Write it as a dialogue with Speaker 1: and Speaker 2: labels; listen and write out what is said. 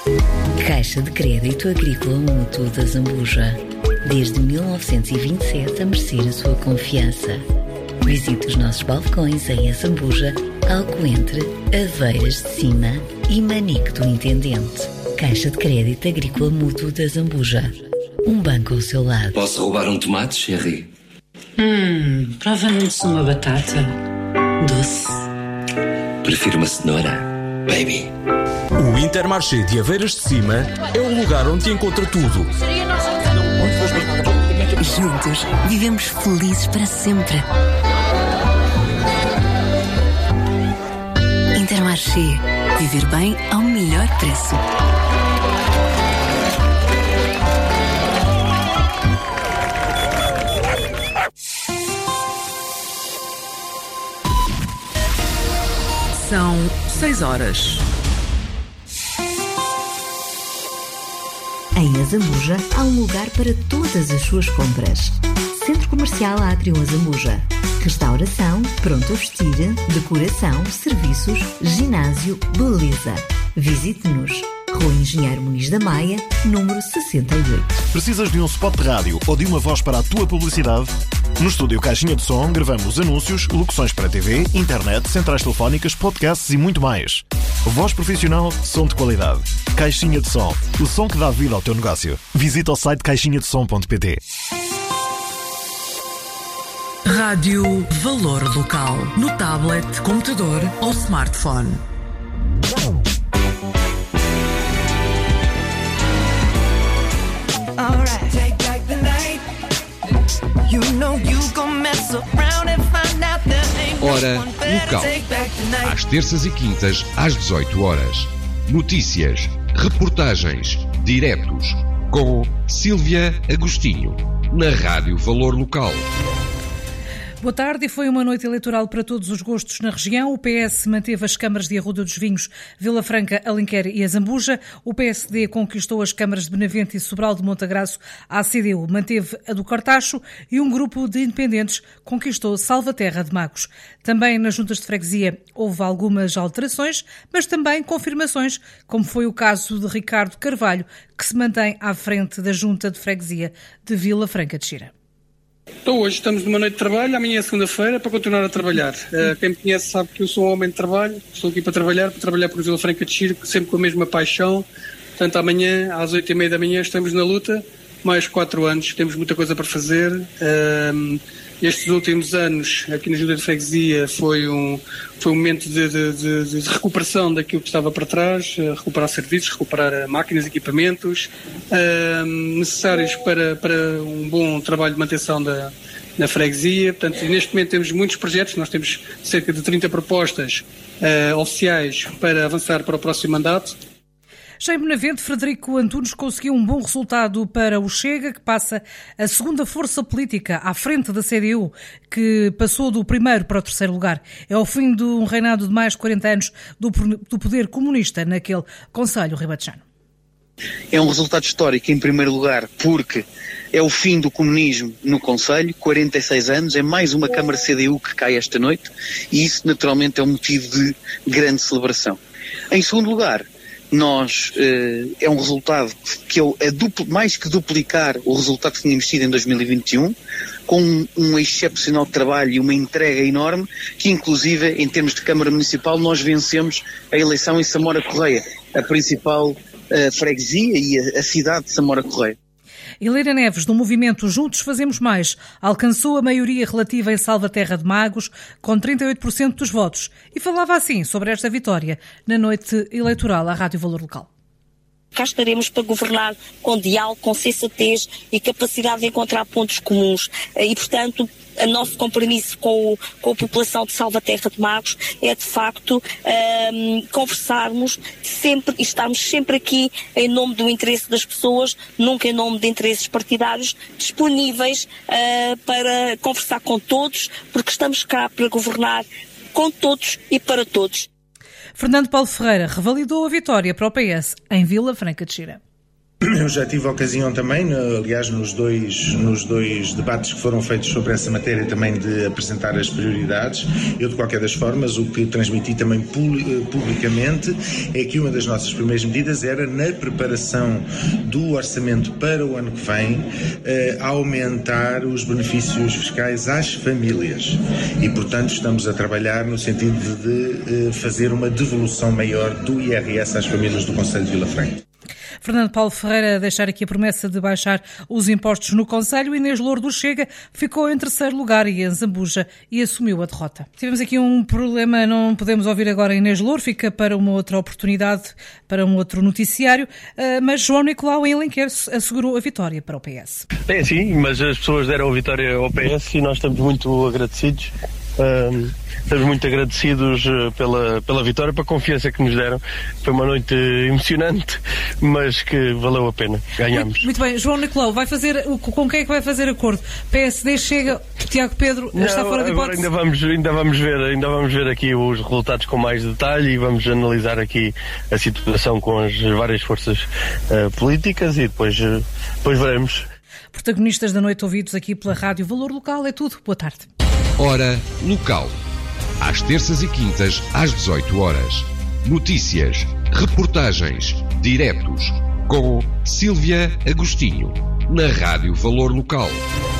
Speaker 1: Caixa de Crédito Agrícola Mútuo da Zambuja. Desde 1927 a merecer a sua confiança. Visite os nossos balcões em Zambuja, Alcoentre, Aveiras de Cima e Manique do Intendente. Caixa de Crédito Agrícola Mútuo da Zambuja. Um banco ao seu lado.
Speaker 2: Posso roubar um tomate, Sherry?
Speaker 3: Prova-nos uma batata doce.
Speaker 2: Prefiro uma cenoura, baby.
Speaker 4: O Intermarché de Aveiras de Cima é o lugar onde encontra tudo.
Speaker 5: Juntos, vivemos felizes para sempre. Intermarché. Viver bem ao melhor preço.
Speaker 6: São 6 horas.
Speaker 1: Em Zambuja há um lugar para todas as suas compras. Centro Comercial Atrium Zambuja. Restauração, pronto a vestir, decoração, serviços, ginásio, beleza. Visite-nos. Rua Engenheiro Muniz da Maia, número 68.
Speaker 7: Precisas de um spot de rádio ou de uma voz para a tua publicidade? No estúdio Caixinha de Som gravamos anúncios, locuções para TV, internet, centrais telefónicas, podcasts e muito mais. Voz profissional, som de qualidade. Caixinha de Som, o som que dá vida ao teu negócio. Visita o site caixinhadesom.pt.
Speaker 6: Rádio Valor Local. No tablet, computador ou smartphone.
Speaker 8: Hora local. Às terças e quintas, às 18 horas. Notícias, reportagens, diretos. Com Sílvia Agostinho. Na Rádio Valor Local.
Speaker 9: Boa tarde, e foi uma noite eleitoral para todos os gostos na região. O PS manteve as câmaras de Arruda dos Vinhos, Vila Franca, Alenquer e a Zambuja. O PSD conquistou as câmaras de Benavente e Sobral de Montagraço. A CDU manteve a do Cartacho e um grupo de independentes conquistou Salvaterra de Magos. Também nas juntas de freguesia houve algumas alterações, mas também confirmações, como foi o caso de Ricardo Carvalho, que se mantém à frente da junta de freguesia de Vila Franca de Xira.
Speaker 10: Então hoje estamos numa noite de trabalho, amanhã é segunda-feira, para continuar a trabalhar. Quem me conhece sabe que eu sou um homem de trabalho, estou aqui para trabalhar por Vila Franca de Xira, sempre com a mesma paixão. Portanto, amanhã, às 8h30 da manhã, estamos na luta, mais 4 anos, temos muita coisa para fazer. Estes últimos anos, aqui na Junta de Freguesia, foi um momento de recuperação daquilo que estava para trás, recuperar serviços, recuperar máquinas, equipamentos, necessários para um bom trabalho de manutenção na freguesia. Portanto, neste momento temos muitos projetos, nós temos cerca de 30 propostas oficiais para avançar para o próximo mandato.
Speaker 9: Já em Benavente, Frederico Antunes conseguiu um bom resultado para o Chega, que passa a segunda força política à frente da CDU, que passou do primeiro para o terceiro lugar. É o fim de um reinado de mais de 40 anos do poder comunista naquele concelho ribatejano.
Speaker 11: É um resultado histórico, em primeiro lugar, porque é o fim do comunismo no concelho, 46 anos, é mais uma Câmara CDU que cai esta noite, e isso naturalmente é um motivo de grande celebração. Em segundo lugar, é um resultado que é mais que duplicar o resultado que tínhamos tido em 2021, com um excepcional trabalho e uma entrega enorme, que inclusive em termos de Câmara Municipal nós vencemos a eleição em Samora Correia, a principal freguesia e a cidade de Samora Correia.
Speaker 9: Helena Neves, do movimento Juntos Fazemos Mais, alcançou a maioria relativa em Salvaterra de Magos, com 38% dos votos, e falava assim sobre esta vitória na noite eleitoral à Rádio Valor Local.
Speaker 12: Cá estaremos para governar com diálogo, com sensatez e capacidade de encontrar pontos comuns. E, portanto, o nosso compromisso com a população de Salvaterra de Magos é, de facto, conversarmos sempre e estarmos sempre aqui em nome do interesse das pessoas, nunca em nome de interesses partidários, disponíveis para conversar com todos, porque estamos cá para governar com todos e para todos.
Speaker 9: Fernando Paulo Ferreira revalidou a vitória para o PS em Vila Franca de Xira.
Speaker 13: Eu já tive a ocasião também, aliás, nos dois debates que foram feitos sobre essa matéria, também de apresentar as prioridades. Eu, de qualquer das formas, o que transmiti também publicamente é que uma das nossas primeiras medidas era, na preparação do orçamento para o ano que vem, aumentar os benefícios fiscais às famílias. E, portanto, estamos a trabalhar no sentido de fazer uma devolução maior do IRS às famílias do Concelho de Vila Franca.
Speaker 9: Fernando Paulo Ferreira a deixar aqui a promessa de baixar os impostos no Concelho. Inês Louro do Chega ficou em terceiro lugar e em Zambuja e assumiu a derrota. Tivemos aqui um problema, não podemos ouvir agora Inês Louro, fica para uma outra oportunidade, para um outro noticiário, mas João Nicolau em Alenquer assegurou a vitória para o PS.
Speaker 14: Sim, mas as pessoas deram a vitória ao PS e nós estamos muito agradecidos. Estamos muito agradecidos pela vitória, pela confiança que nos deram. Foi uma noite emocionante, mas que valeu a pena. Ganhamos.
Speaker 9: Muito bem. João Nicolau, com quem é que vai fazer acordo? PSD, Chega, Tiago Pedro, está fora de hipótese?
Speaker 14: Ainda vamos ver aqui os resultados com mais detalhe e vamos analisar aqui a situação com as várias forças políticas e depois veremos.
Speaker 9: Protagonistas da noite ouvidos aqui pela Rádio Valor Local. É tudo. Boa tarde.
Speaker 8: Hora local. Às terças e quintas, às 18 horas. Notícias, reportagens, diretos, com Sílvia Agostinho, na Rádio Valor Local.